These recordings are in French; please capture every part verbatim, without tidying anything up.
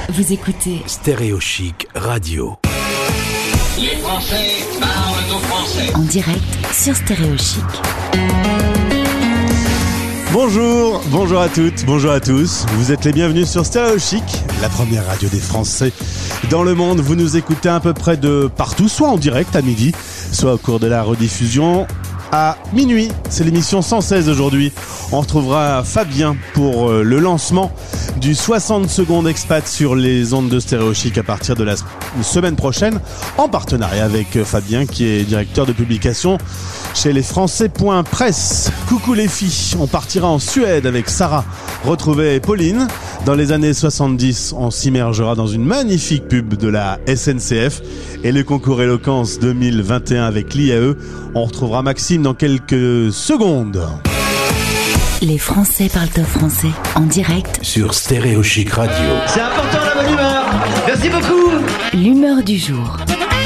Vous écoutez Stéréo Chic Radio. Les Français parlent aux Français. En direct sur Stéréo Chic. Bonjour, bonjour à toutes, bonjour à tous. Vous êtes les bienvenus sur Stéréo Chic, la première radio des Français dans le monde. Vous nous écoutez à peu près de partout, soit en direct à midi, soit au cours de la rediffusion à minuit. C'est l'émission cent seize aujourd'hui. On retrouvera Fabien pour le lancement du soixante secondes expat sur les ondes de Stéréo Chic à partir de la semaine prochaine, en partenariat avec Fabien qui est directeur de publication chez les Français.presse. Coucou les filles, on partira en Suède avec Sarah, retrouver Pauline. Dans les années soixante-dix, on s'immergera dans une magnifique pub de la S N C F et le concours Éloquence deux mille vingt et un avec l'I A E. On retrouvera Maxime dans quelques secondes. Les Français parlent au français en direct sur Stéréo Chic Radio. C'est important la bonne humeur. Merci beaucoup. L'humeur du jour.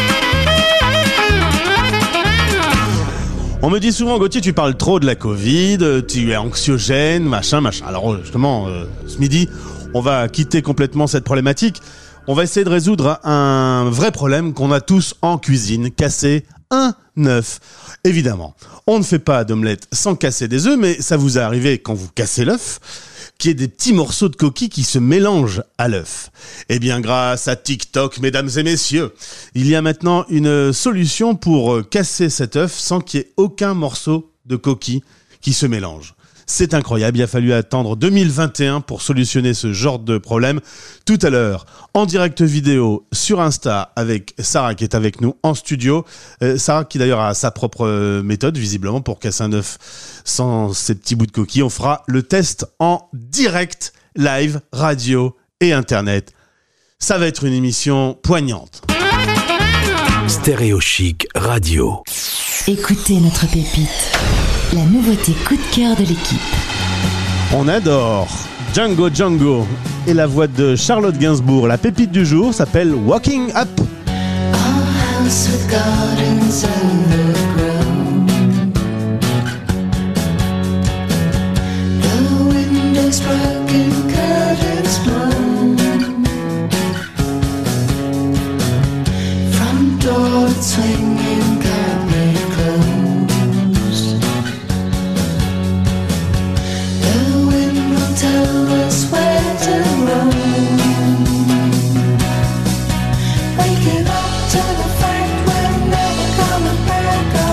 On me dit souvent, Gauthier, tu parles trop de la Covid, tu es anxiogène, machin, machin. Alors justement, euh, ce midi, on va quitter complètement cette problématique. On va essayer de résoudre un vrai problème qu'on a tous en cuisine, casser un œuf. Évidemment, on ne fait pas d'omelette sans casser des œufs, mais ça vous est arrivé quand vous cassez l'œuf, qu'il y ait des petits morceaux de coquille qui se mélangent à l'œuf. Eh bien, grâce à TikTok, mesdames et messieurs, il y a maintenant une solution pour casser cet œuf sans qu'il y ait aucun morceau de coquille qui se mélange. C'est incroyable, il a fallu attendre deux mille vingt et un pour solutionner ce genre de problème. Tout à l'heure, en direct vidéo sur Insta avec Sarah qui est avec nous en studio. Euh, Sarah qui d'ailleurs a sa propre euh, méthode visiblement pour casser un œuf sans ces petits bouts de coquille. On fera le test en direct, live, radio et internet. Ça va être une émission poignante. Stéréo Chic Radio. Écoutez notre pépite. La nouveauté coup de cœur de l'équipe. On adore Django Django et la voix de Charlotte Gainsbourg. La pépite du jour s'appelle Walking Up. Waking up to the fact we're never coming back.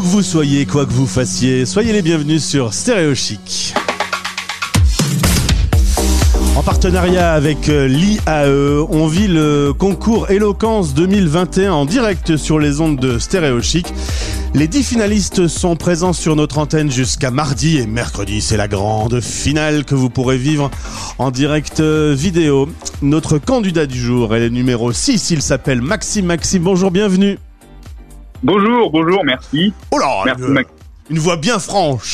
vous soyez, quoi que vous fassiez, soyez les bienvenus sur Stéréo Chic. En partenariat avec l'I A E, on vit le concours Éloquence deux mille vingt et un en direct sur les ondes de Stéréo Chic. Les dix finalistes sont présents sur notre antenne jusqu'à mardi et mercredi. C'est la grande finale que vous pourrez vivre en direct vidéo. Notre candidat du jour est le numéro six. Il s'appelle Maxime. Maxime, bonjour, bienvenue. Bonjour, bonjour, merci. Oh là, merci, une, une voix bien franche.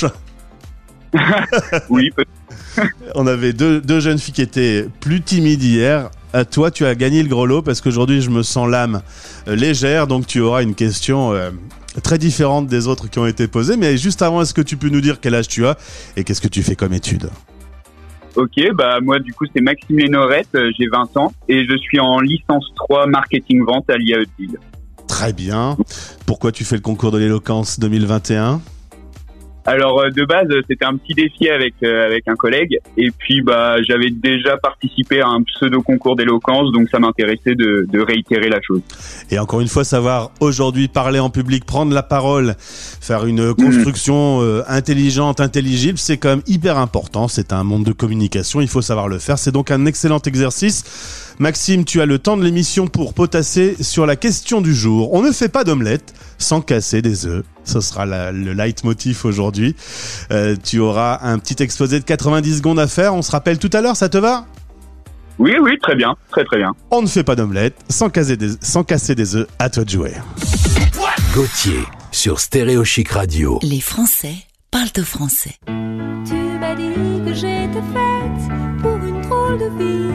Oui, peut-être. On avait deux, deux jeunes filles qui étaient plus timides hier. À toi, tu as gagné le gros lot parce qu'aujourd'hui, je me sens l'âme légère. Donc, tu auras une question euh, très différente des autres qui ont été posées. Mais juste avant, est-ce que tu peux nous dire quel âge tu as et qu'est-ce que tu fais comme études ? Ok, bah moi, du coup, c'est Maxime Lénorette, euh, j'ai vingt ans et je suis en licence trois marketing-vente à l'I A E de Lille. Très bien. Pourquoi tu fais le concours de l'éloquence deux mille vingt et un ? Alors euh, de base, c'était un petit défi avec euh, avec un collègue et puis bah j'avais déjà participé à un pseudo concours d'éloquence, donc ça m'intéressait de, de réitérer la chose. Et encore une fois, savoir aujourd'hui parler en public, prendre la parole, faire une construction euh, intelligente, intelligible, c'est quand même hyper important. C'est un monde de communication, il faut savoir le faire. C'est donc un excellent exercice. Maxime, tu as le temps de l'émission pour potasser sur la question du jour. On ne fait pas d'omelette sans casser des œufs. Ce sera la, le leitmotiv aujourd'hui. Euh, tu auras un petit exposé de quatre-vingt-dix secondes à faire. On se rappelle tout à l'heure, ça te va ? Oui, oui, très bien, très très bien. On ne fait pas d'omelette sans casser des, sans casser des œufs. À toi de jouer. Gauthier sur Stéréo Chic Radio. Les Français parlent au français. Tu m'as dit que j'étais faite pour une drôle de vie.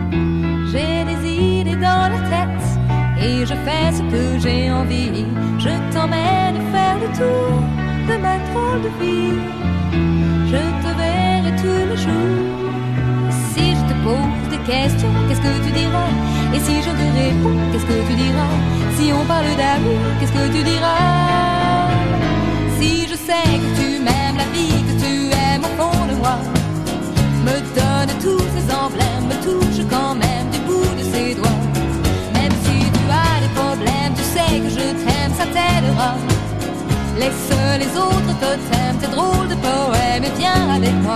J'ai des idées dans la tête et je fais ce que j'ai envie. Je t'emmène faire le tour de ma drôle de vie. Je te verrai tous les jours. Si je te pose des questions, qu'est-ce que tu diras? Et si je te réponds, qu'est-ce que tu diras? Si on parle d'amour, qu'est-ce que tu diras? Si je sais que tu m'aimes la vie, que tu aimes au fond de moi, me donne tous ces emblèmes, me touche quand même du bout de ses doigts. Même si tu as des problèmes, tu sais que je t'aime, ça t'aidera. Laisse les autres totems, tes drôles de poèmes, et viens avec moi.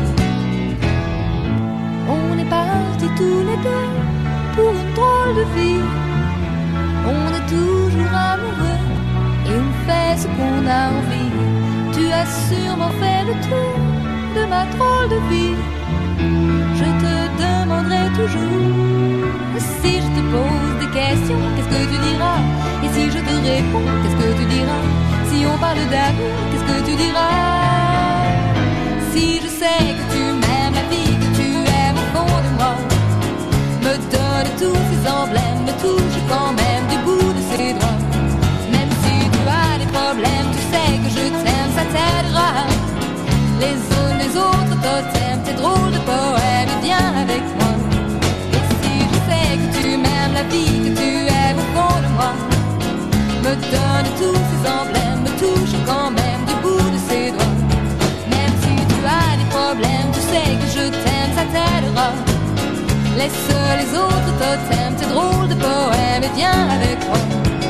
On est partis tous les deux pour une drôle de vie. On est toujours amoureux et on fait ce qu'on a envie. Tu as sûrement fait le tour de ma drôle de vie. Je te demanderai toujours. Si je te pose des questions, qu'est-ce que tu diras? Et si je te réponds, qu'est-ce que tu diras? Si on parle d'amour, qu'est-ce que tu diras? Si je sais que tu m'aimes la vie, que tu aimes au fond de moi, me donne tous ces emblèmes, me touche quand même du bout de ses doigts. Même si tu as des problèmes, tu sais que je t'aime, ça t'aidera. Les uns les autres totems, tes drôles de poèmes, et viens avec moi. Et si je sais que tu m'aimes la vie, que tu aimes au fond de moi, me donne tous ces emblèmes, me touche quand même du bout de ses doigts. Même si tu as des problèmes, tu sais que je t'aime, ça t'aidera. Laisse les autres totems, tes drôles de poèmes, et viens avec moi.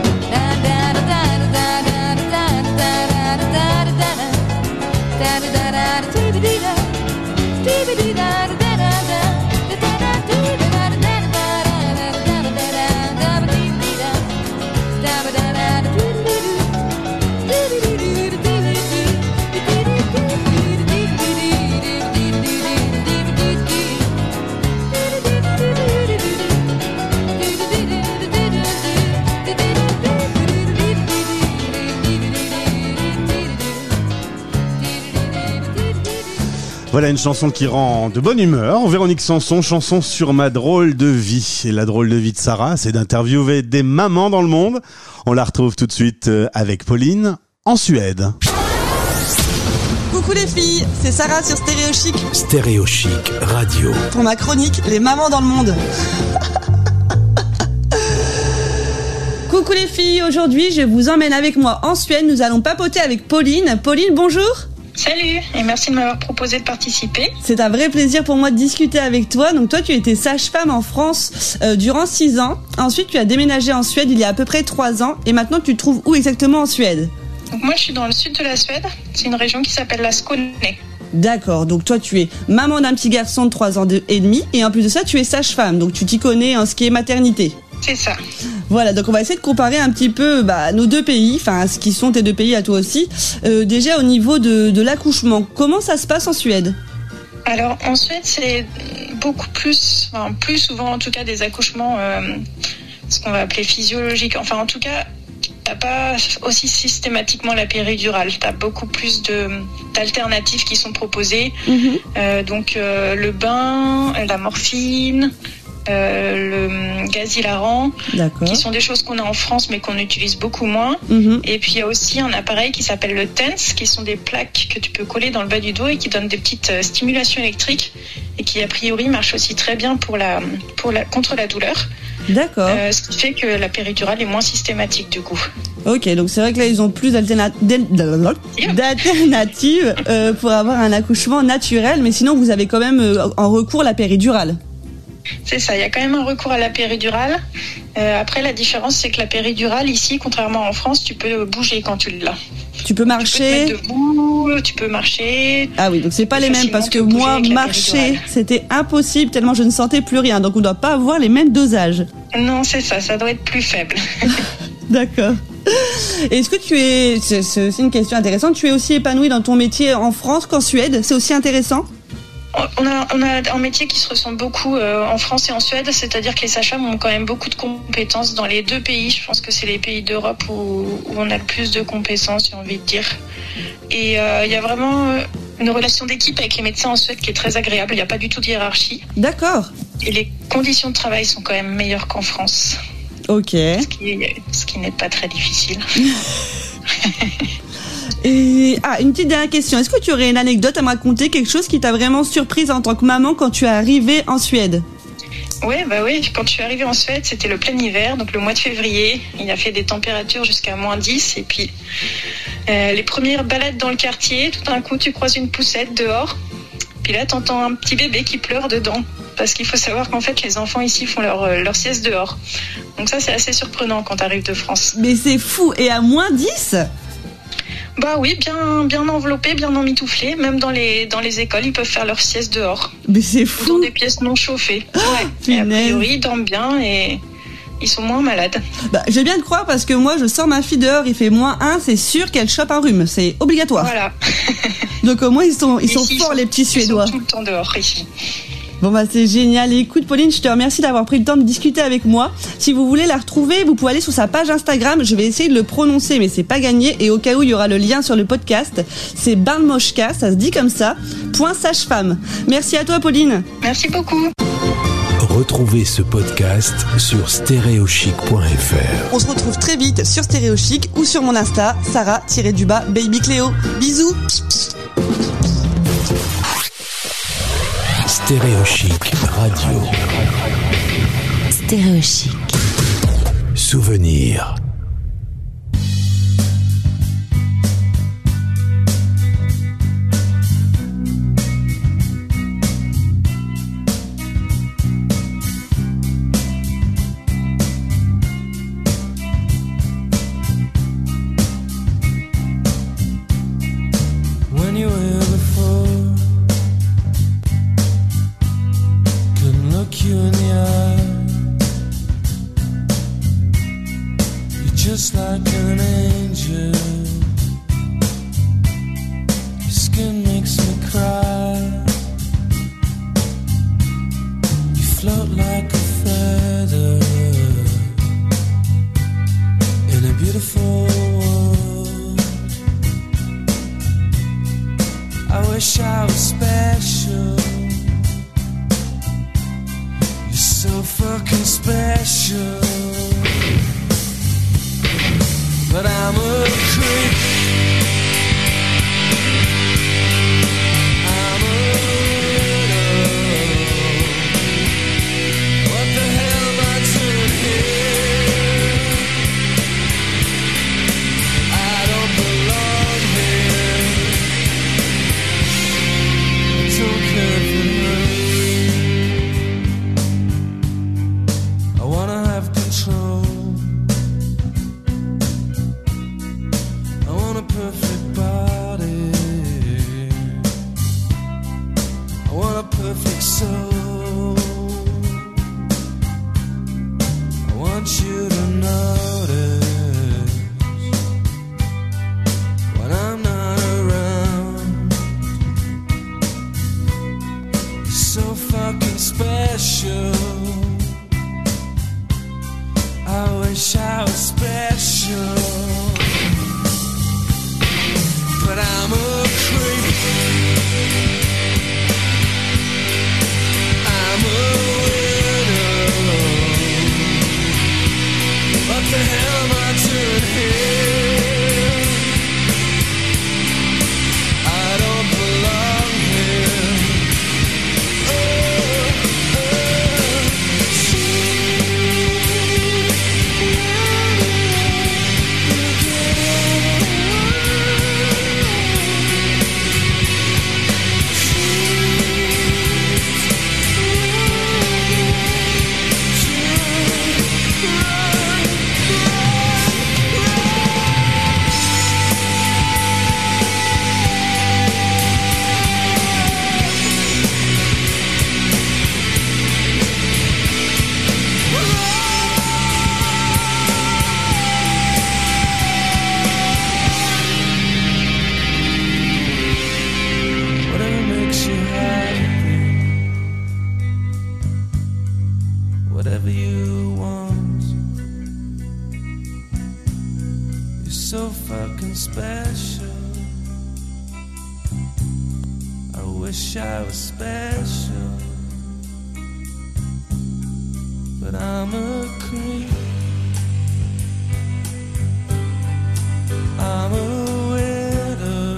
Voilà une chanson qui rend de bonne humeur. Véronique Sanson, chanson sur ma drôle de vie. Et la drôle de vie de Sarah, c'est d'interviewer des mamans dans le monde. On la retrouve tout de suite avec Pauline en Suède. Coucou les filles, c'est Sarah sur Stéréo Chic. Stéréo Chic Radio. Pour ma chronique, les mamans dans le monde. Coucou les filles, aujourd'hui je vous emmène avec moi en Suède. Nous allons papoter avec Pauline. Pauline, bonjour. Salut et merci de m'avoir proposé de participer. C'est un vrai plaisir pour moi de discuter avec toi. Donc toi tu étais sage-femme en France euh, durant six ans. Ensuite tu as déménagé en Suède il y a à peu près trois ans. Et maintenant tu te trouves où exactement en Suède ? Donc moi, je suis dans le sud de la Suède. C'est une région qui s'appelle la Skåne. D'accord, donc toi tu es maman d'un petit garçon de trois ans et demi et en plus de ça tu es sage-femme, donc tu t'y connais en ce qui est maternité. C'est ça. Voilà, donc on va essayer de comparer un petit peu bah, nos deux pays, enfin ce qui sont tes deux pays à toi aussi. Euh, déjà au niveau de, de l'accouchement, comment ça se passe en Suède ? Alors en Suède c'est beaucoup plus, enfin plus souvent en tout cas des accouchements, euh, ce qu'on va appeler physiologiques, enfin en tout cas t'as pas aussi systématiquement la péridurale, t'as beaucoup plus de, d'alternatives qui sont proposées, mmh. euh, donc euh, le bain, la morphine, euh, le gaz hilarant, qui sont des choses qu'on a en France mais qu'on utilise beaucoup moins. Mmh. Et puis il y a aussi un appareil qui s'appelle le TENS, qui sont des plaques que tu peux coller dans le bas du dos et qui donnent des petites stimulations électriques et qui a priori marchent aussi très bien pour la, pour la, contre la douleur. D'accord. Euh, ce qui fait que la péridurale est moins systématique du coup. Ok, donc c'est vrai que là ils ont plus d'alterna- d'alternatives euh, pour avoir un accouchement naturel, mais sinon vous avez quand même euh, en recours la péridurale. C'est ça, il y a quand même un recours à la péridurale. Euh, après la différence c'est que la péridurale ici, contrairement en France, tu peux bouger quand tu l'as. Tu peux marcher. Tu peux te mettre debout, tu peux marcher. Ah oui, donc c'est pas les mêmes parce que moi marcher c'était impossible tellement je ne sentais plus rien, donc on ne doit pas avoir les mêmes dosages. Non, c'est ça, ça doit être plus faible. D'accord. Est-ce que tu es, c'est, c'est aussi une question intéressante, tu es aussi épanouie dans ton métier en France qu'en Suède ? C'est aussi intéressant ? On a, on a un métier qui se ressemble beaucoup euh, en France et en Suède, c'est-à-dire que les sages-femmes ont quand même beaucoup de compétences dans les deux pays. Je pense que c'est les pays d'Europe où, où on a le plus de compétences, j'ai envie de dire. Et il euh, y a vraiment une relation d'équipe avec les médecins en Suède qui est très agréable. Il n'y a pas du tout de hiérarchie. D'accord. Et les conditions de travail sont quand même meilleures qu'en France. Ok. Ce qui, ce qui n'est pas très difficile. Et ah, une petite dernière question. Est-ce que tu aurais une anecdote à me raconter, quelque chose qui t'a vraiment surprise en tant que maman quand tu es arrivée en Suède ? Oui, bah oui. Quand je suis arrivée en Suède, c'était le plein hiver, donc le mois de février. Il a fait des températures jusqu'à moins dix. Et puis, euh, les premières balades dans le quartier, tout d'un coup, tu croises une poussette dehors. Puis là, t'entends un petit bébé qui pleure dedans. Parce qu'il faut savoir qu'en fait, les enfants ici font leur, leur sieste dehors. Donc ça, c'est assez surprenant quand t'arrives de France. Mais c'est fou. Et à moins dix ? Bah oui, bien, bien enveloppés, bien emmitouflés. Même dans les, dans les écoles, ils peuvent faire leur sieste dehors. Mais c'est fou. Ou dans des pièces non chauffées. Ouais. Et a priori, ils dorment bien et ils sont moins malades. Bah, je vais bien te croire parce que moi, je sors ma fille dehors, il fait moins un, c'est sûr qu'elle chope un rhume. C'est obligatoire. Voilà. Donc au moins, ils sont, ils ici, sont forts, ils sont, les petits Suédois. Ils sont tout le temps dehors, ici. Bon bah c'est génial. Écoute Pauline, je te remercie d'avoir pris le temps de discuter avec moi. Si vous voulez la retrouver, vous pouvez aller sur sa page Instagram. Je vais essayer de le prononcer, mais c'est pas gagné. Et au cas où, il y aura le lien sur le podcast. C'est Barnmoshka, ça se dit comme ça. Point sage-femme. Merci à toi Pauline. Merci beaucoup. Retrouvez ce podcast sur stéréochic point f r. On se retrouve très vite sur Stéréochic ou sur mon Insta, Sarah-du-bas Baby Cléo. Bisous. Stéréochic Radio. Stéréochic. Souvenir. When you were before, couldn't look you in the eye. You're just like an angel. Your skin makes me cry. You float like a feather in a beautiful world. I wish I was special. You're so fucking special. But I'm a creep. I'm a widow. What the hell am I doing here? I don't belong here. I don't care for her. I wanna have control. You're so fucking special. I wish I was special, but I'm a creep. I'm a widow.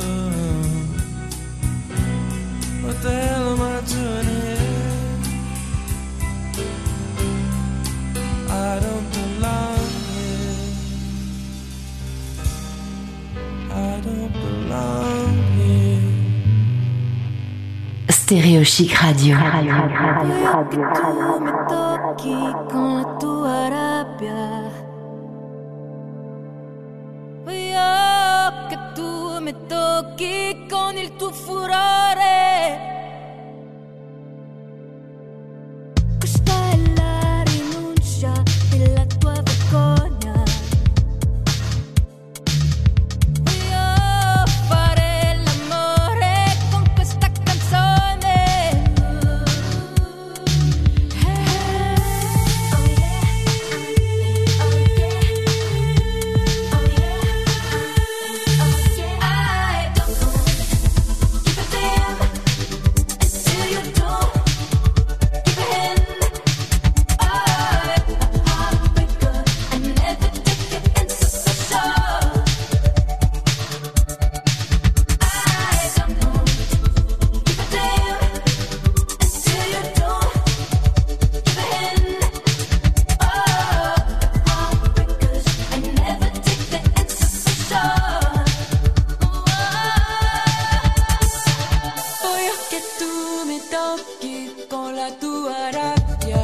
What the hell am I doing here? I don't belong here. I don't belong here. Stéréo Chic Radio. Tu me tocchi con la tua rabbia. Voglio che tu mi tocchi con il tuo furore. Questa è la rinuncia della tua vergogna. Voglio fare l'amore con questa canzone. Oh yeah, oh yeah, oh yeah, oh yeah. I don't keep it dim until you don't keep it in. Oh, heartbreaker, I never take it in such a show. I don't know, keep it dim until you don't keep it in. Oh, heartbreakers, I never take that in such a show. Voglio che tu mi tocchi con la tua rabbia.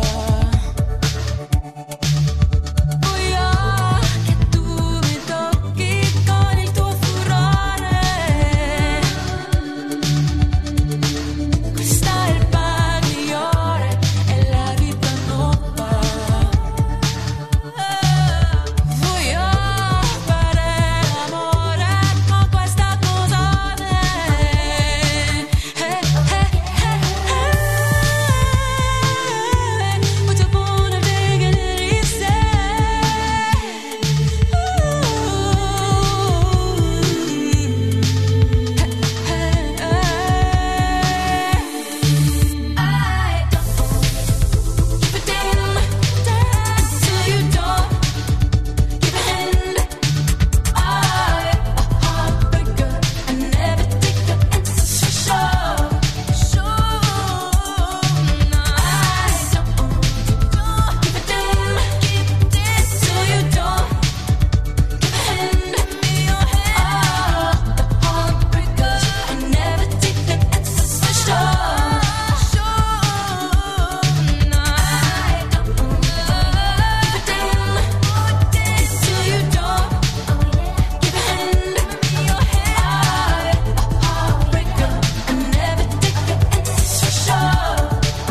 Voglio che tu mi tocchi con il tuo furore. Questa è il padiglione, è la vita nuova. Voglio fare l'amore con questa canzone. Hey, hey, hey, hey. Put your phone and take it easy. I don't keep it dim till you don't keep it in. I a heartbreaker, I never take that in such a show. Show, no, I don't keep it dim, keep it till you don't keep it in. Be your head, a heartbreaker, I never take that in such a show. Show, no, I don't keep it dim till you don't keep it in. Be your head, a heartbreaker, I never take that in such a show.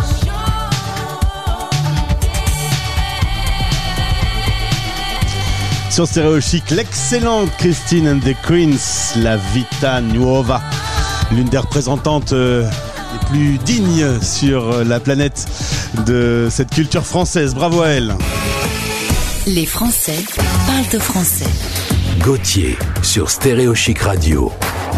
Sur Stéréo Chic, l'excellente Christine and the Queens, La Vita Nuova, l'une des représentantes euh, les plus dignes sur euh, la planète de cette culture française. Bravo à elle. Les Français parlent au français. Gauthier sur Stéréo Chic Radio.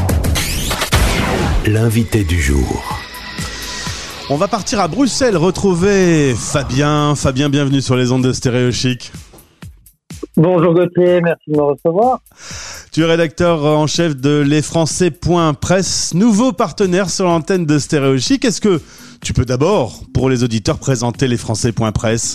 L'invité du jour. On va partir à Bruxelles retrouver Fabien. Fabien, bienvenue sur les ondes de Stéréo Chic. Bonjour Gauthier, merci de me recevoir. Tu es rédacteur en chef de lesfrançais.presse, nouveau partenaire sur l'antenne de Stéréo Chic. Est-ce que tu peux d'abord, pour les auditeurs, présenter lesfrançais.presse ?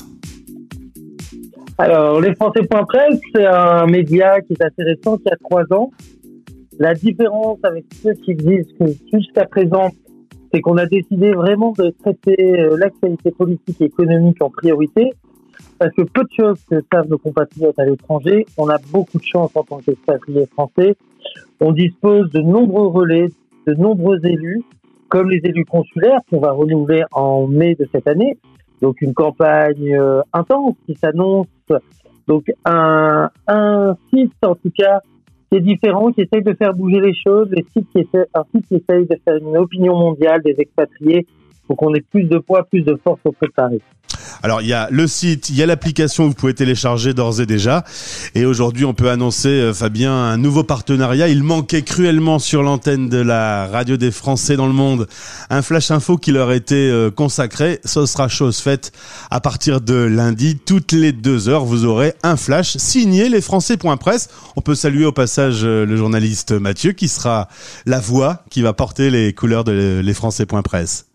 Alors, lesfrançais.presse, c'est un média qui est assez récent, qui a trois ans. La différence avec ceux qui existent jusqu'à présent, c'est qu'on a décidé vraiment de traiter l'actualité politique et économique en priorité. Parce que peu de choses que savent nos compatriotes à l'étranger, on a beaucoup de chance en tant qu'expatriés français. On dispose de nombreux relais, de nombreux élus, comme les élus consulaires qu'on va renouveler en mai de cette année. Donc une campagne euh, intense qui s'annonce. Donc un, un site en tout cas qui est différent, qui essaye de faire bouger les choses, les sites qui essaient, un site qui essaye de faire une opinion mondiale des expatriés pour qu'on ait plus de poids, plus de force auprès de Paris. Alors, il y a le site, il y a l'application que vous pouvez télécharger d'ores et déjà. Et aujourd'hui, on peut annoncer, euh, Fabien, un nouveau partenariat. Il manquait cruellement sur l'antenne de la radio des Français dans le monde un flash info qui leur était euh, consacré. Ce sera chose faite à partir de lundi. Toutes les deux heures, vous aurez un flash signé lesfrançais.presse. On peut saluer au passage euh, le journaliste Mathieu qui sera la voix qui va porter les couleurs de lesfrançais.presse.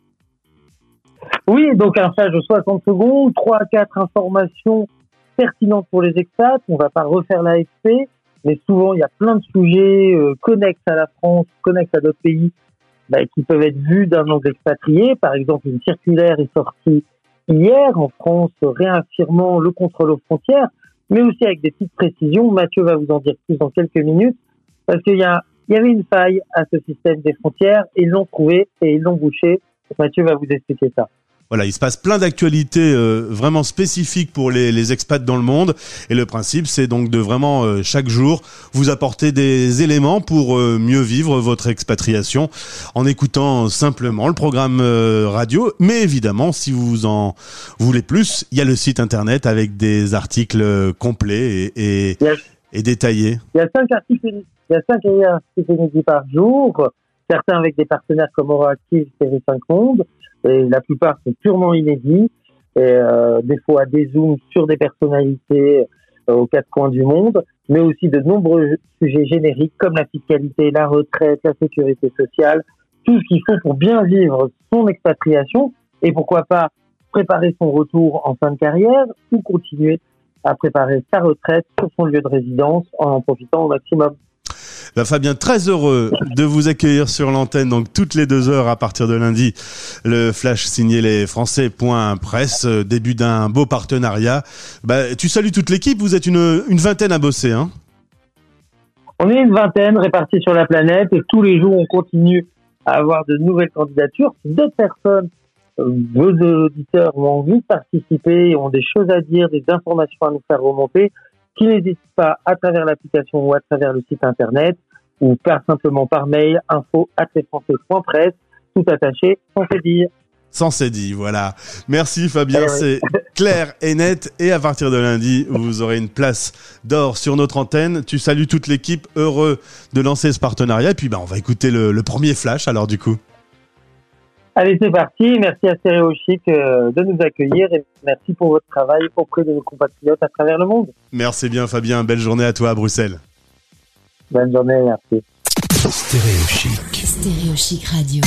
Oui, donc un flash de soixante secondes, trois à quatre informations pertinentes pour les expats. On va pas refaire l'A F P, mais souvent il y a plein de sujets euh, connexes à la France, connexes à d'autres pays, bah, qui peuvent être vus d'un angle expatrié. Par exemple, une circulaire est sortie hier en France réaffirmant le contrôle aux frontières, mais aussi avec des petites précisions. Mathieu va vous en dire plus dans quelques minutes, parce qu'il y a, il y avait une faille à ce système des frontières, et ils l'ont trouvé et ils l'ont bouché. Mathieu va vous expliquer ça. Voilà, il se passe plein d'actualités euh, vraiment spécifiques pour les, les expats dans le monde. Et le principe, c'est donc de vraiment, euh, chaque jour, vous apporter des éléments pour euh, mieux vivre votre expatriation en écoutant simplement le programme euh, radio. Mais évidemment, si vous en voulez plus, il y a le site internet avec des articles complets et, et, et détaillés. Il y a cinq articles, il y a cinq articles inédits par jour, certains avec des partenaires comme Euroactive, T V cinq Monde. Et la plupart sont purement inédits, et euh, des fois des zooms sur des personnalités euh, aux quatre coins du monde, mais aussi de nombreux sujets génériques comme la fiscalité, la retraite, la sécurité sociale, tout ce qu'il faut pour bien vivre son expatriation et pourquoi pas préparer son retour en fin de carrière ou continuer à préparer sa retraite sur son lieu de résidence en en profitant au maximum. Ben Fabien, très heureux de vous accueillir sur l'antenne, donc toutes les deux heures à partir de lundi, le flash signé lesfrançais.presse, début d'un beau partenariat. Ben, tu salues toute l'équipe, vous êtes une, une vingtaine à bosser, hein? On est une vingtaine répartis sur la planète et tous les jours on continue à avoir de nouvelles candidatures. Si d'autres personnes, euh, vos auditeurs ont envie de participer, ont des choses à dire, des informations à nous faire remonter, qui n'hésite pas à travers l'application ou à travers le site internet ou par simplement par mail info arobase lesfrançais.presse, tout attaché, sans se dire. Sans c'est dit, voilà. Merci Fabien, eh c'est oui. Clair et net. Et à partir de lundi, vous aurez une place d'or sur notre antenne. Tu salues toute l'équipe, heureux de lancer ce partenariat. Et puis bah, on va écouter le, le premier flash alors du coup. Allez, c'est parti. Merci à Stéréo Chic euh, de nous accueillir et merci pour votre travail auprès de nos compatriotes à travers le monde. Merci bien Fabien, belle journée à toi à Bruxelles. Bonne journée, merci. Stéréo Chic. Stéréo Chic Radio.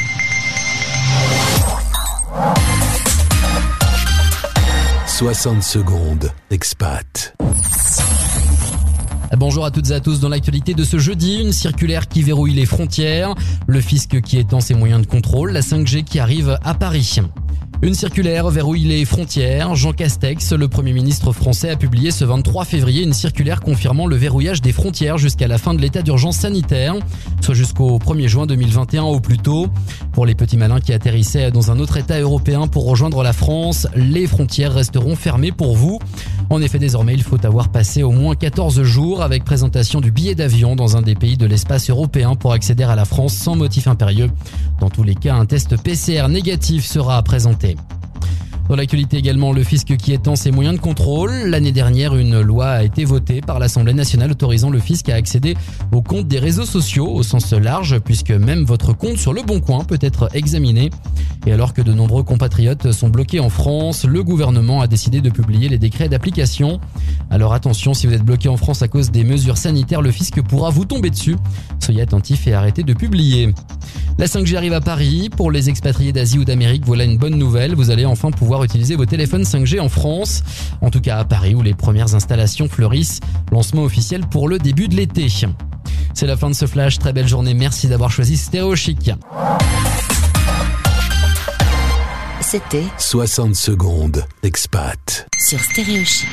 soixante secondes, expat. Bonjour à toutes et à tous. Dans l'actualité de ce jeudi, une circulaire qui verrouille les frontières, le fisc qui étend ses moyens de contrôle, la cinq G qui arrive à Paris. Une circulaire verrouille les frontières. Jean Castex, le Premier ministre français, a publié ce vingt-trois février une circulaire confirmant le verrouillage des frontières jusqu'à la fin de l'état d'urgence sanitaire, soit jusqu'au premier juin deux mille vingt et un au plus tôt. Pour les petits malins qui atterrissaient dans un autre état européen pour rejoindre la France, les frontières resteront fermées pour vous. En effet, désormais, il faut avoir passé au moins quatorze jours avec présentation du billet d'avion dans un des pays de l'espace européen pour accéder à la France sans motif impérieux. Dans tous les cas, un test P C R négatif sera présenté. Dans l'actualité également, le fisc qui étend ses moyens de contrôle. L'année dernière, une loi a été votée par l'Assemblée nationale autorisant le fisc à accéder aux comptes des réseaux sociaux au sens large, puisque même votre compte sur Le Bon Coin peut être examiné. Et alors que de nombreux compatriotes sont bloqués en France, le gouvernement a décidé de publier les décrets d'application. Alors attention, si vous êtes bloqué en France à cause des mesures sanitaires, le fisc pourra vous tomber dessus. Soyez attentifs et arrêtez de publier. La cinq G arrive à Paris. Pour les expatriés d'Asie ou d'Amérique, voilà une bonne nouvelle. Vous allez enfin pouvoir utiliser vos téléphones cinq G en France. En tout cas à Paris où les premières installations fleurissent. Lancement officiel pour le début de l'été. C'est la fin de ce flash. Très belle journée. Merci d'avoir choisi Stéréo Chic. C'était soixante secondes, expat. Sur Stéréo Chic.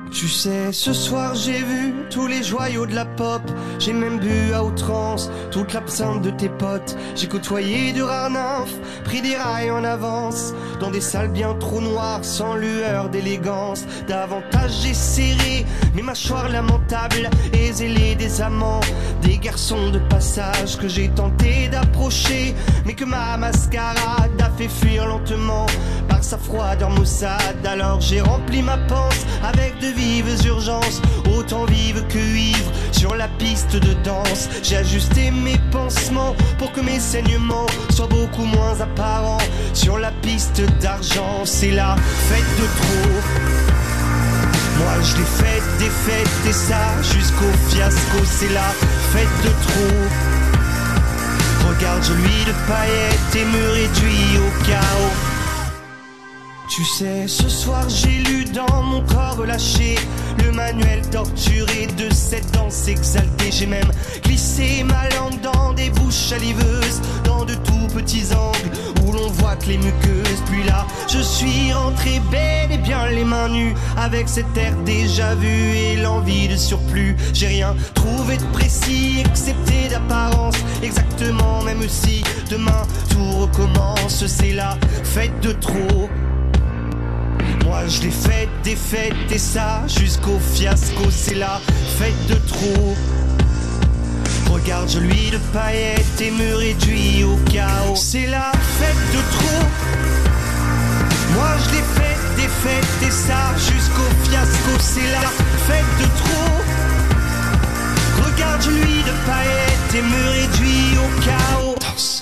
Tu sais, ce soir j'ai vu tous les joyaux de la pop. J'ai même bu à outrance toute l'absinthe de tes potes. J'ai côtoyé de rares nymphes, pris des rails en avance, dans des salles bien trop noires, sans lueur d'élégance. Davantage j'ai serré mes mâchoires lamentables et zélé des amants, des garçons de passage que j'ai tenté d'approcher, mais que ma mascarade a fait fuir lentement par sa froideur maussade. Alors j'ai rempli ma panse avec de vives urgences, autant vives que ivres, sur la piste de danse. J'ai ajusté mes pansements pour que mes saignements soient beaucoup moins apparents sur la piste d'argent. C'est la fête de trop. Moi je l'ai faite, des fêtes et ça jusqu'au fiasco. C'est la fête de trop. Regarde, je lui de paillettes et me réduis au chaos. Tu sais, ce soir j'ai lu dans mon corps relâché le manuel torturé de cette danse exaltée. J'ai même glissé ma langue dans des bouches saliveuses, dans de tout petits angles où l'on voit que les muqueuses. Puis là, je suis rentré bel et bien les mains nues, avec cet air déjà vu et l'envie de surplus. J'ai rien trouvé de précis, excepté d'apparence, exactement, même si demain tout recommence. C'est la fête de trop. Moi je l'ai faite, des fêtes et ça jusqu'au fiasco. C'est la fête de trop. Regarde, je lui de paillettes et me réduis au chaos. C'est la fête de trop. Moi je l'ai faite, des fêtes et ça jusqu'au fiasco. C'est la fête de trop. Regarde, je lui de paillettes et me réduis au chaos. Danse.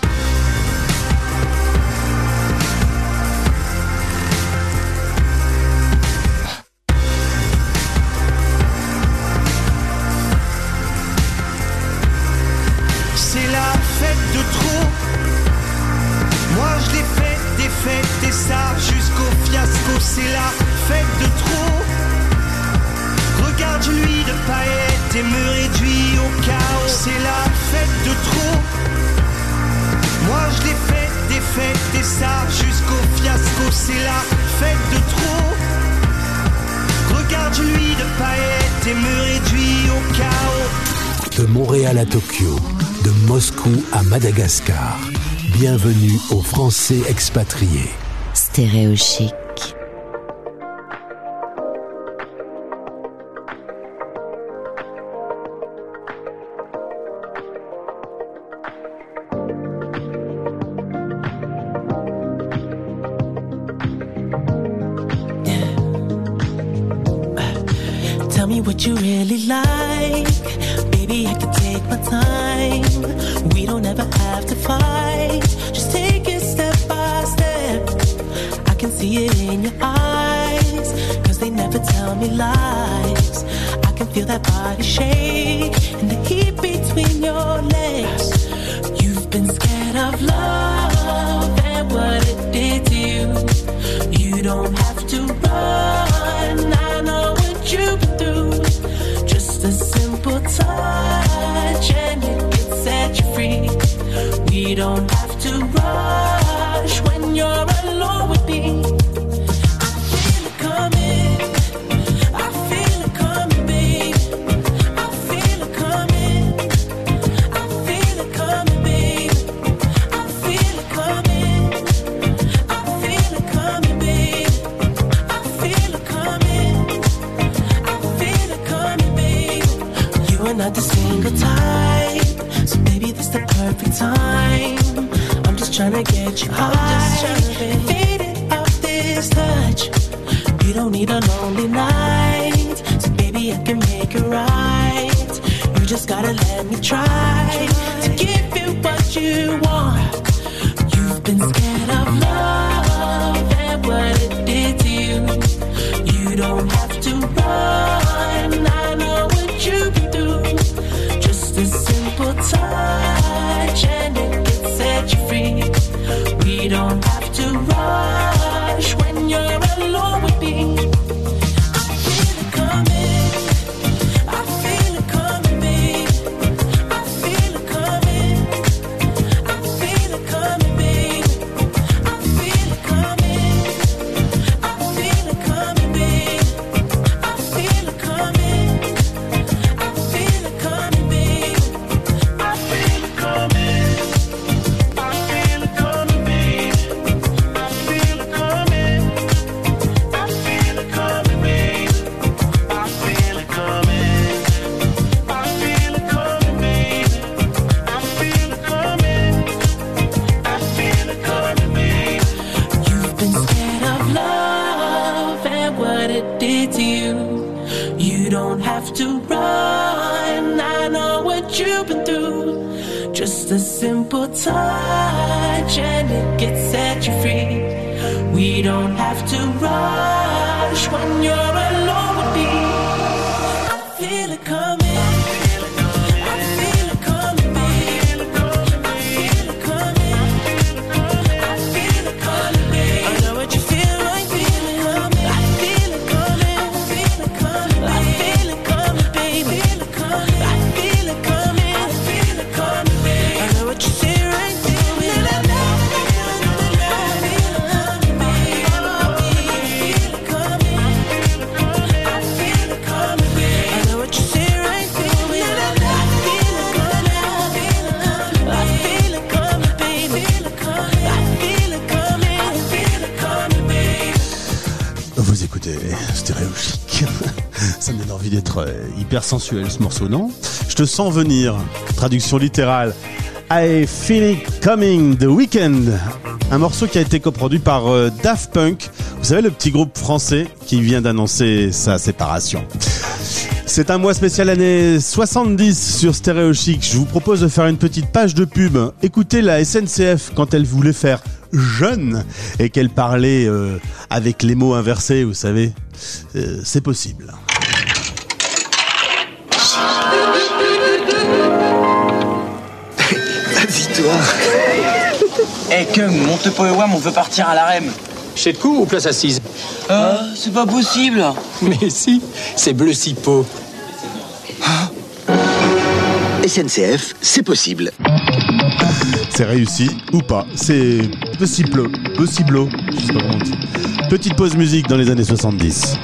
C'est la fête de trop. Moi je l'ai faite, des fêtes et ça jusqu'au fiasco. C'est la fête de trop. Regarde, je lui de paillettes et me réduis au chaos. C'est la fête de trop. Moi je l'ai faite, des fêtes et ça jusqu'au fiasco. C'est la fête de trop. Regarde, je lui de paillettes et me réduis au chaos. De Montréal à Tokyo, de Moscou à Madagascar, bienvenue aux Français expatriés. Stéréo Chic. Tell me what you really like. Baby, I can take my time. We don't ever have to fight. Just take it step by step. I can see it in your eyes, cause they never tell me lies. I can feel that body shake and the heat between your legs. You've been scared of love and what it did to you. You don't have to run, I know what you've been through. Just a simple touch and it can set you free. We don't have to rush when you're alone with me. I feel it coming, I feel it coming, babe. I feel it coming, I feel it coming, babe. I feel it coming, I feel it coming, babe. I feel it coming, I feel it coming, babe. You are not the single type, so maybe this the perfect time. I'm just tryna get you high and faded off this touch. You don't need a lonely night, so baby I can make it right. You just gotta let me try to give you what you want. You've been scared of love and what it did to you. You don't have to run, I know what you've been through. Just a simple touch and it can set you free. We don't have to rush when you're alone with me. I feel it coming, I feel it coming, babe. I feel it coming, I feel it coming, babe. I feel forget what it did to you. You don't have to run, I know what you've been through. Just a simple touch and it gets set you free. We don't have to rush when you're alone with me. I feel it coming. Vous écoutez Stéréo Chic. Ça me donne envie d'être euh, hyper sensuel ce morceau, non? Je te sens venir. Traduction littérale. I Feel It Coming, The Weeknd. Un morceau qui a été coproduit par euh, Daft Punk. Vous savez, le petit groupe français qui vient d'annoncer sa séparation. C'est un mois spécial année soixante-dix sur Stéréo Chic. Je vous propose de faire une petite page de pub. Écoutez la S N C F quand elle voulait faire jeune et qu'elle parlait euh, avec les mots inversés, vous savez. Euh, c'est possible. Vas-y toi. Eh Kung, monte pas au W A M, on veut partir à l'A R E M. Chez de coup ou place assise? Euh, c'est pas possible. Mais si, c'est bleu cipo. S N C F, c'est possible. C'est réussi ou pas. C'est possible, possible, je sais pas comment on dit. Petite pause musique dans les années soixante-dix.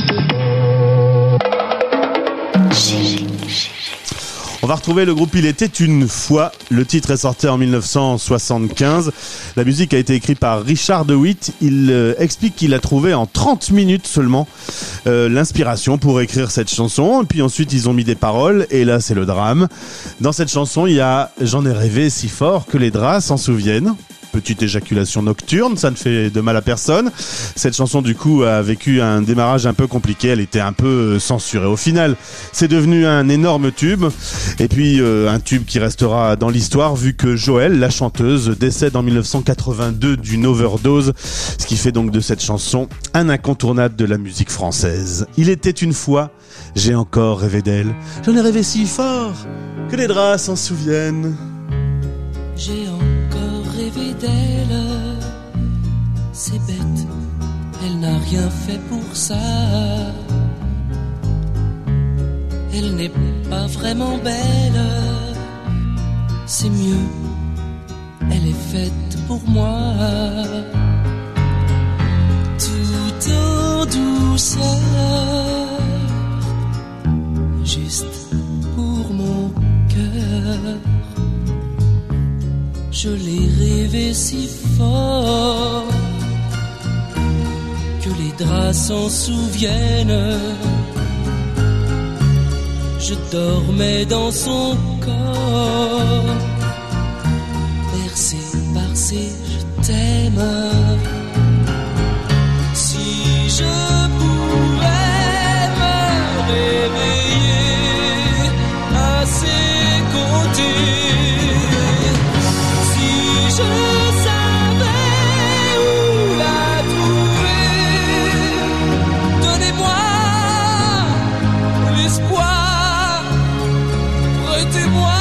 On va retrouver le groupe Il était une fois. Le titre est sorti en dix-neuf cent soixante-quinze. La musique a été écrite par Richard de Witt. Il euh, explique qu'il a trouvé en trente minutes seulement euh, l'inspiration pour écrire cette chanson. Et puis ensuite, ils ont mis des paroles. Et là, c'est le drame. Dans cette chanson, il y a « J'en ai rêvé si fort que les draps s'en souviennent ». Petite éjaculation nocturne, ça ne fait de mal à personne. Cette chanson, du coup, a vécu un démarrage un peu compliqué. Elle était un peu censurée. Au final, c'est devenu un énorme tube. Et puis, euh, un tube qui restera dans l'histoire, vu que Joël, la chanteuse, décède en dix-neuf cent quatre-vingt-deux d'une overdose. Ce qui fait donc de cette chanson un incontournable de la musique française. Il était une fois, j'ai encore rêvé d'elle. J'en ai rêvé si fort que les draps s'en souviennent. J'ai encore rêvé d'elle, c'est bête, elle n'a rien fait pour ça. Elle n'est pas vraiment belle, c'est mieux, elle est faite pour moi. Tout en douceur, juste pour mon cœur. Je l'ai rêvé si fort que les draps s'en souviennent. Je dormais dans son corps, bercé par ses je t'aime. Si je pouvais me réveiller à ses côtés, je savais où la trouver. Donnez-moi l'espoir, prêtez-moi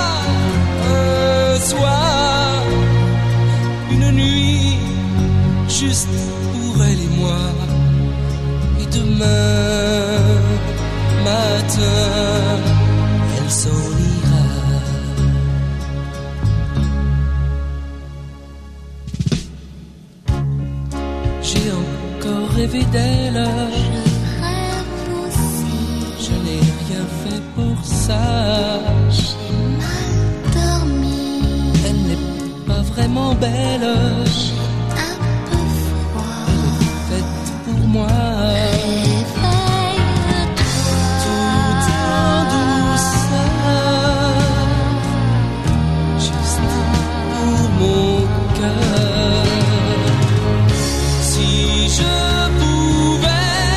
un soir, une nuit juste pour elle et moi. Et demain matin, elle s'en ira. J'ai encore rêvé d'elle. Je rêve aussi. Je n'ai rien fait pour ça. J'ai mal dormi. Elle n'est pas vraiment belle. J'ai un peu froid. Elle est faite pour moi. Réveille-toi. Tout en douceur. Juste pour mon cœur. Si je pouvais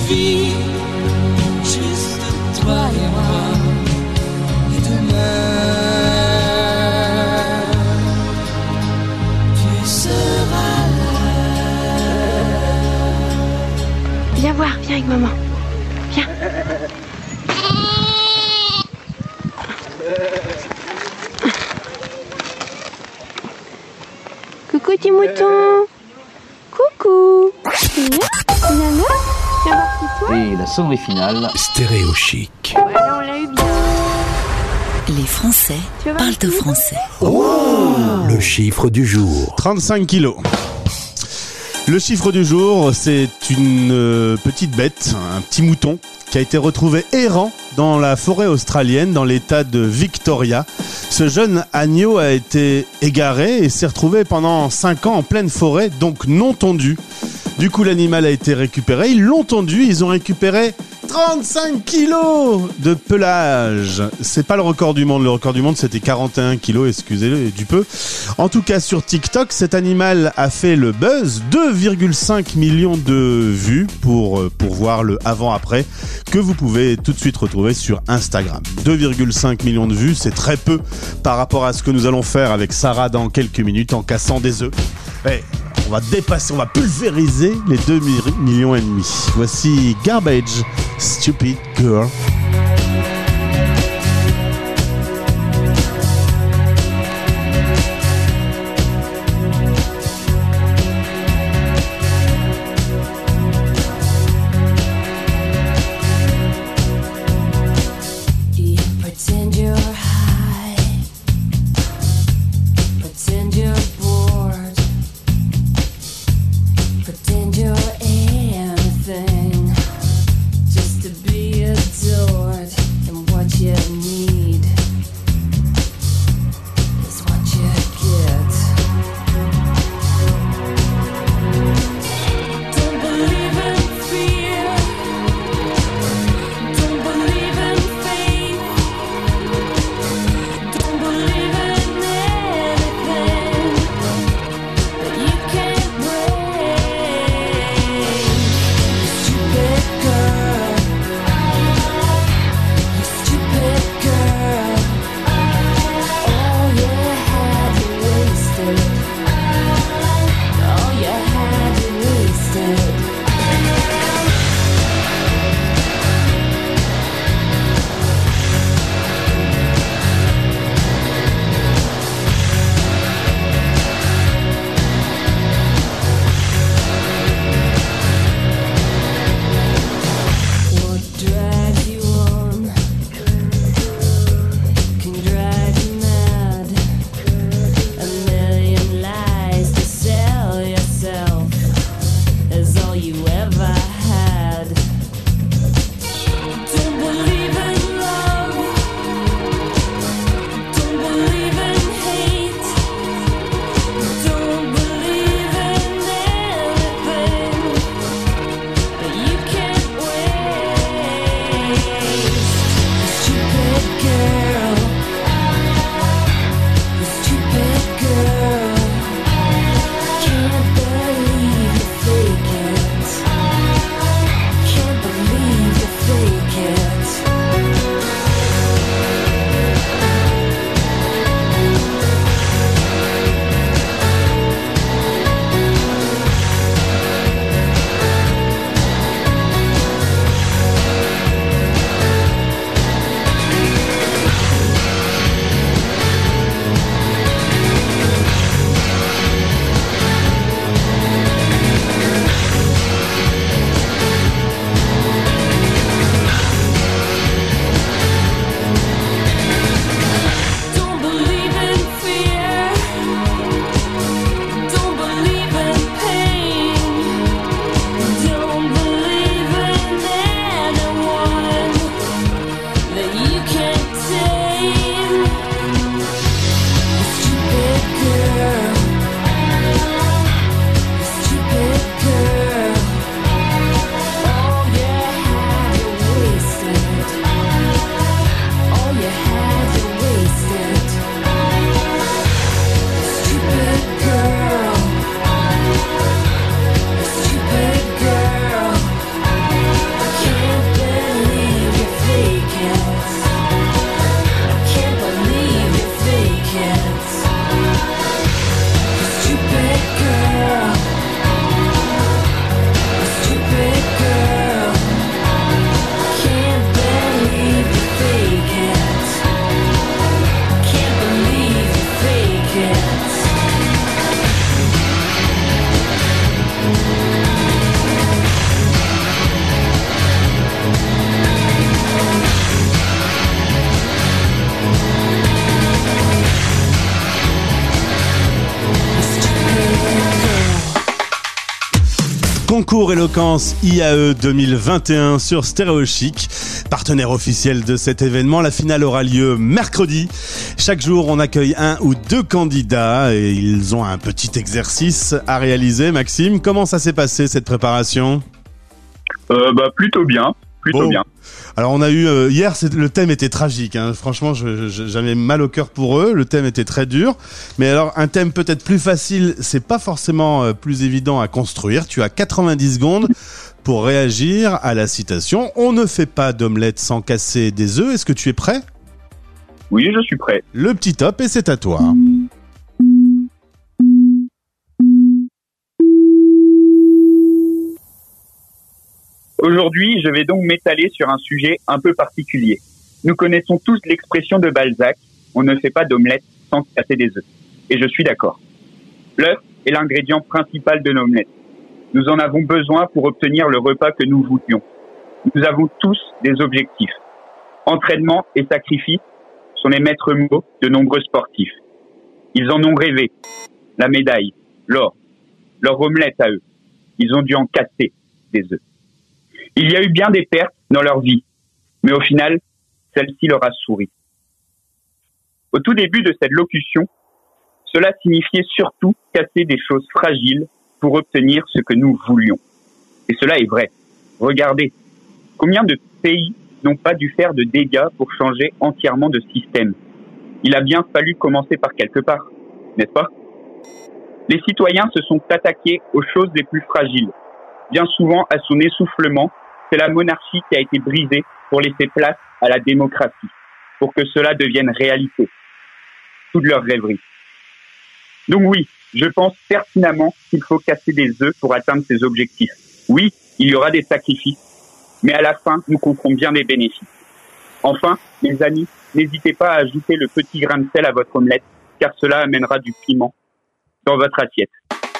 vie, juste toi et moi. Et demain, tu seras là. Viens voir, viens avec maman. Viens. Coucou petit mouton. Coucou. Nana, viens voir qui toi. Et la sonnerie finale. Stéréo chic. Voilà, on l'a eu bien. Les Français parlent au français. Oh, le chiffre du jour. trente-cinq kilos. Le chiffre du jour, c'est une euh, petite bête, un petit mouton, qui a été retrouvé errant dans la forêt australienne, dans l'état de Victoria. Ce jeune agneau a été égaré et s'est retrouvé pendant cinq ans en pleine forêt, donc non tondu. Du coup, l'animal a été récupéré. Ils l'ont tondu, ils ont récupéré trente-cinq kilos de pelage. C'est pas le record du monde. Le record du monde, c'était quarante et un kilos, excusez-le du peu. En tout cas, sur TikTok, cet animal a fait le buzz. deux virgule cinq millions de vues pour, pour voir le avant-après que vous pouvez tout de suite retrouver sur Instagram. deux virgule cinq millions de vues, c'est très peu par rapport à ce que nous allons faire avec Sarah dans quelques minutes en cassant des œufs. Hey, on va dépasser, on va pulvériser les deux millions et demi. Voici Garbage, Stupid Girl. Concours Éloquence I A E deux mille vingt et un sur Stéréo Chic, partenaire officiel de cet événement. La finale aura lieu mercredi. Chaque jour, on accueille un ou deux candidats et ils ont un petit exercice à réaliser. Maxime, comment ça s'est passé cette préparation ? euh, bah, Plutôt bien, plutôt bon. bien. Alors on a eu euh, hier, c'est, le thème était tragique. Hein. Franchement, je, je, j'avais mal au cœur pour eux. Le thème était très dur. Mais alors un thème peut-être plus facile, c'est pas forcément euh, plus évident à construire. Tu as quatre-vingt-dix secondes pour réagir à la citation. On ne fait pas d'omelette sans casser des œufs. Est-ce que tu es prêt ? Oui, je suis prêt. Le petit top et c'est à toi. Aujourd'hui, je vais donc m'étaler sur un sujet un peu particulier. Nous connaissons tous l'expression de Balzac, on ne fait pas d'omelette sans casser des œufs. Et je suis d'accord. L'œuf est l'ingrédient principal de l'omelette. Nous en avons besoin pour obtenir le repas que nous voulions. Nous avons tous des objectifs. Entraînement et sacrifice sont les maîtres mots de nombreux sportifs. Ils en ont rêvé. La médaille, l'or, leur omelette à eux. Ils ont dû en casser des œufs. Il y a eu bien des pertes dans leur vie, mais au final, celle-ci leur a souri. Au tout début de cette locution, cela signifiait surtout casser des choses fragiles pour obtenir ce que nous voulions. Et cela est vrai. Regardez, combien de pays n'ont pas dû faire de dégâts pour changer entièrement de système. Il a bien fallu commencer par quelque part, n'est-ce pas ? Les citoyens se sont attaqués aux choses les plus fragiles. Bien souvent, à son essoufflement, c'est la monarchie qui a été brisée pour laisser place à la démocratie, pour que cela devienne réalité. Toute leur rêverie. Donc oui, je pense pertinemment qu'il faut casser des œufs pour atteindre ses objectifs. Oui, il y aura des sacrifices, mais à la fin, nous compterons bien des bénéfices. Enfin, les amis, n'hésitez pas à ajouter le petit grain de sel à votre omelette, car cela amènera du piment dans votre assiette.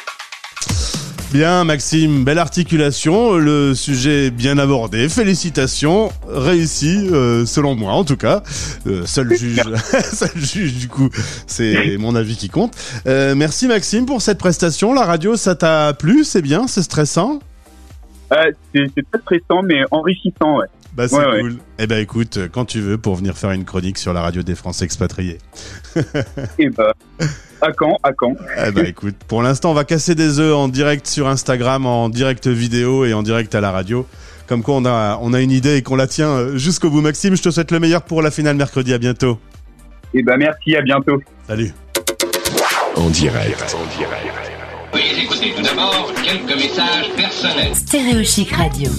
Bien Maxime, belle articulation, le sujet bien abordé, félicitations, réussi euh, selon moi en tout cas, euh, seul juge, seul juge du coup, c'est mon avis qui compte. Euh, merci Maxime pour cette prestation, la radio ça t'a plu, c'est bien, c'est stressant ? euh, c'est, c'est très stressant mais enrichissant, ouais. Bah c'est ouais, cool. Ouais. Eh ben écoute, quand tu veux pour venir faire une chronique sur la radio des Français expatriés. Eh ben, à quand, à quand. Eh ben écoute, pour l'instant on va casser des œufs en direct sur Instagram, en direct vidéo et en direct à la radio. Comme quoi on a, on a une idée et qu'on la tient jusqu'au bout. Maxime, je te souhaite le meilleur pour la finale mercredi, à bientôt. Eh ben merci, à bientôt. Salut. En direct. En direct. Veuillez écouter tout d'abord quelques messages personnels. Stéréo Chic Radio.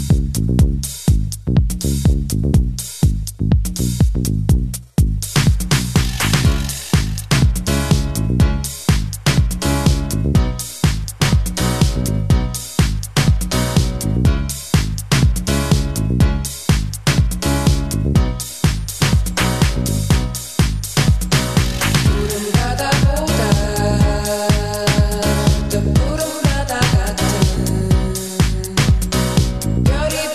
Dirty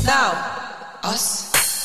Now, us.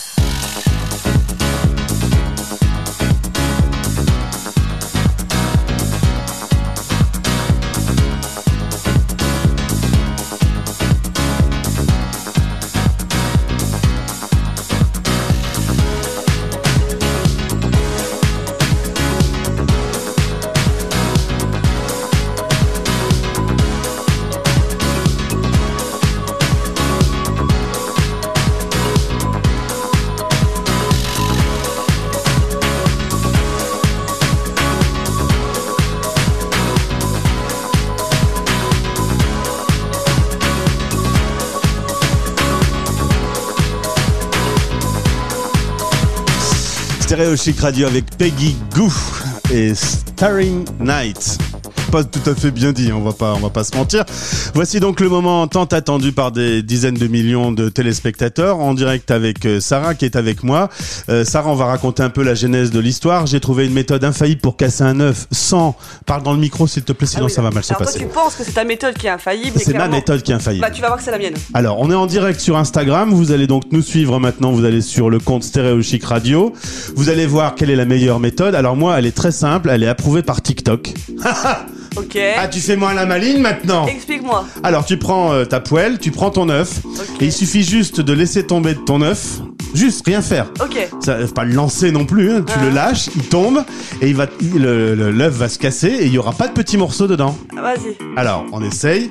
Stéréo Chic Radio avec Peggy Gou et Starry Night. Pas tout à fait bien dit, on va pas, on va pas se mentir. Voici donc le moment tant attendu par des dizaines de millions de téléspectateurs en direct avec Sarah qui est avec moi. Euh, Sarah, on va raconter un peu la genèse de l'histoire. J'ai trouvé une méthode infaillible pour casser un œuf sans... Parle dans le micro s'il te plaît, sinon ah oui, ça va mal se alors passer. Toi, tu penses que c'est ta méthode qui est infaillible? C'est ma méthode qui est infaillible. Bah, tu vas voir que c'est la mienne. Alors, on est en direct sur Instagram. Vous allez donc nous suivre maintenant. Vous allez sur le compte Stéréo Chic Radio. Vous allez voir quelle est la meilleure méthode. Alors moi, elle est très simple. Elle est approuvée par TikTok. Ok. Ah, tu fais moi la maline maintenant. Explique-moi. Alors, tu prends euh, ta poêle, tu prends ton œuf. Okay. Et il suffit juste de laisser tomber ton œuf. Juste, rien faire. Ok. Ça, faut pas le lancer non plus. Hein. Tu ah. le lâches, il tombe et il va, il, le, le, l'œuf va se casser et il y aura pas de petits morceaux dedans. Ah, vas-y. Alors, on essaye.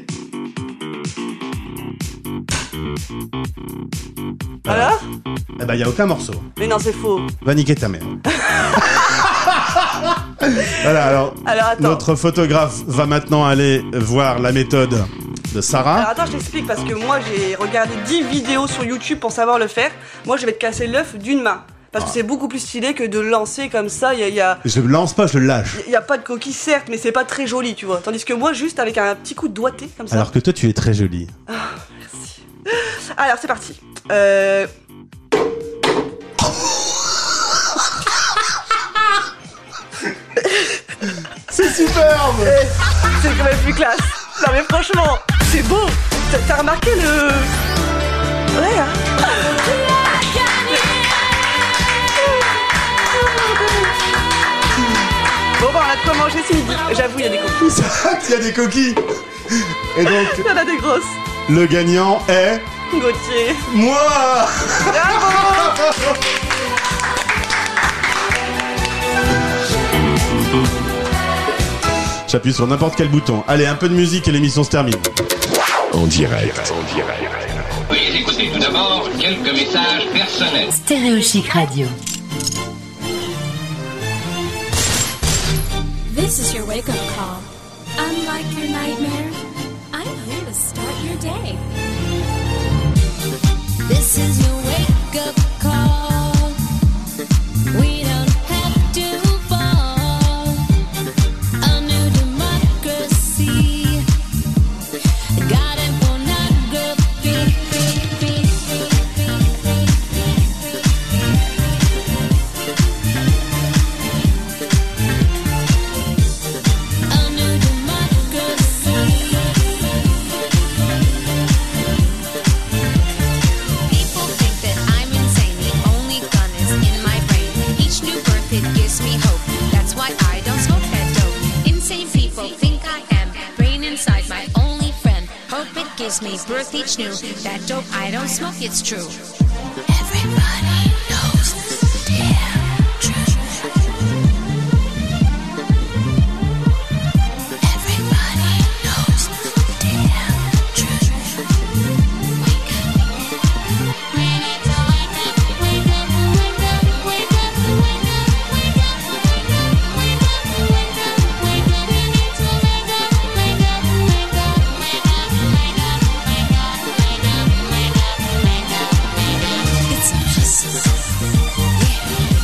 Alors ? Eh ben, il y a aucun morceau. Mais non, c'est faux. Va niquer ta mère. Voilà, alors, alors notre photographe va maintenant aller voir la méthode de Sarah. Alors attends, je t'explique parce que moi j'ai regardé dix vidéos sur YouTube pour savoir le faire. Moi je vais te casser l'œuf d'une main. Parce ah. que c'est beaucoup plus stylé que de lancer comme ça. Y a, y a... Je le lance pas, je le lâche. Il n'y a pas de coquille certes, mais c'est pas très joli, tu vois. Tandis que moi, juste avec un petit coup de doigté comme ça. Alors que toi, tu es très jolie. Ah, merci. Alors c'est parti. Euh... C'est superbe. Eh, c'est quand même plus classe. Non mais franchement, c'est beau. T'as, t'as remarqué le... Ouais, hein. Bon, bah, on a de quoi manger ce midi. J'avoue, il y a des coquilles. Il y a des coquilles. Et donc... Il y en a des grosses. Le gagnant est... Gauthier. Moi. Bravo. J'appuie sur n'importe quel bouton. Allez, un peu de musique et l'émission se termine. En direct. En direct. Oui, écoutez tout d'abord quelques messages personnels. Stéréo Chic Radio. This is your wake-up call. Unlike your nightmare, I'm here to start your day. This is your wake-up call. We don't have to fall. A new democracy. Got it pornography. A new democracy. People think that I'm insane. The only gun is in my brain. Each new birth, it gives me hope. That's why I don't smoke that dope. Insane people think I am. Brain inside, my only friend. Hope it gives me birth each new. That dope, I don't smoke, it's true. Everybody knows the damn truth. Everybody knows the damn truth. Wake up. We need to wake up, wake up, wake up, wake up, wake up, wake up, wake up, wake up, wake up, wake up. We need to wake up, wake up, wake up, wake up, wake up, wake up, wake up, wake up, wake up, wake up. It's a hustle. Yeah.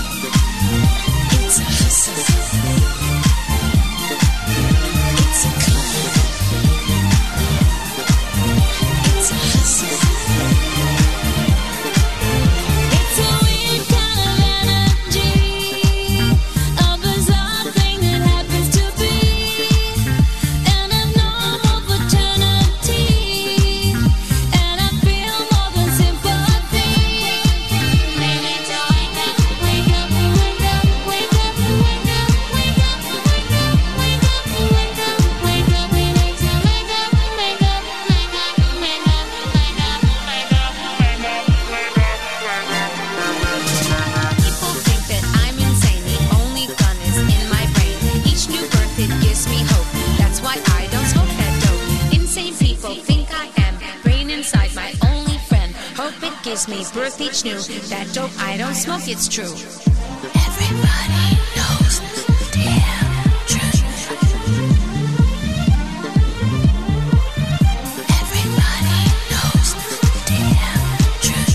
gives me birth each new. That dope I don't smoke, it's true. Everybody knows the damn truth. Everybody knows the damn truth.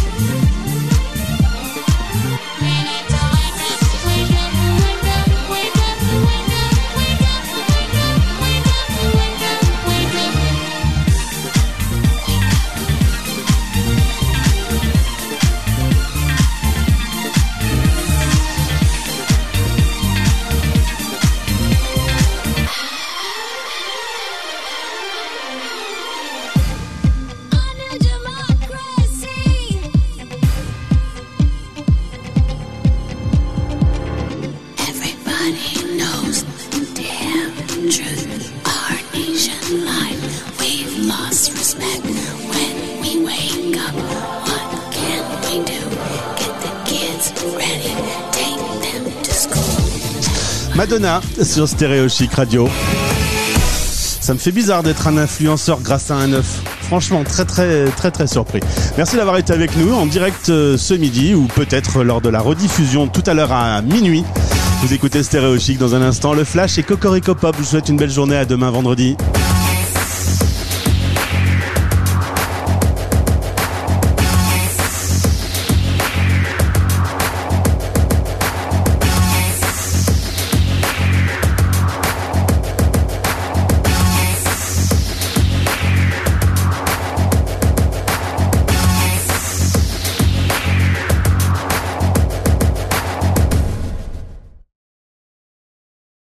Everybody knows the damn truth. Our nation life, we've lost respect. When we wake up, what can we do? Get the kids ready, take them to school. Madonna sur Stéréo Chic Radio. Ça me fait bizarre d'être un influenceur grâce à un œuf. Franchement, très très très très surpris. Merci d'avoir été avec nous en direct euh, ce midi ou peut-être lors de la rediffusion tout à l'heure à minuit. Vous écoutez Stéréo Chic dans un instant. Le Flash et Cocorico Pop. Je vous souhaite une belle journée. À demain vendredi.